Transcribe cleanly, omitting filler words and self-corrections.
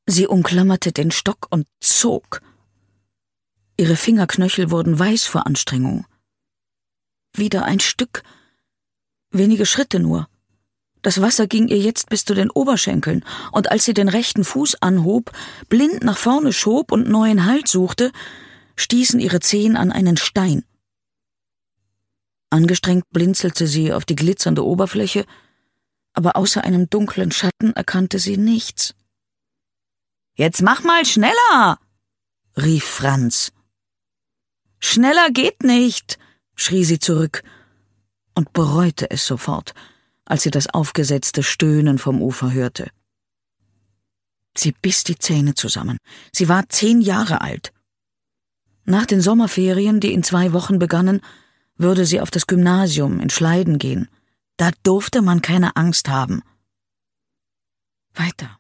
Sie umklammerte den Stock und zog. Ihre Fingerknöchel wurden weiß vor Anstrengung. Wieder ein Stück, wenige Schritte nur. Das Wasser ging ihr jetzt bis zu den Oberschenkeln, und als sie den rechten Fuß anhob, blind nach vorne schob und neuen Halt suchte, stießen ihre Zehen an einen Stein. Angestrengt blinzelte sie auf die glitzernde Oberfläche, aber außer einem dunklen Schatten erkannte sie nichts. »Jetzt mach mal schneller«, rief Franz. »Schneller geht nicht«, schrie sie zurück und bereute es sofort, als sie das aufgesetzte Stöhnen vom Ufer hörte. Sie biss die Zähne zusammen. Sie war 10 Jahre alt. Nach den Sommerferien, die in 2 Wochen begannen, würde sie auf das Gymnasium in Schleiden gehen. Da durfte man keine Angst haben. Weiter.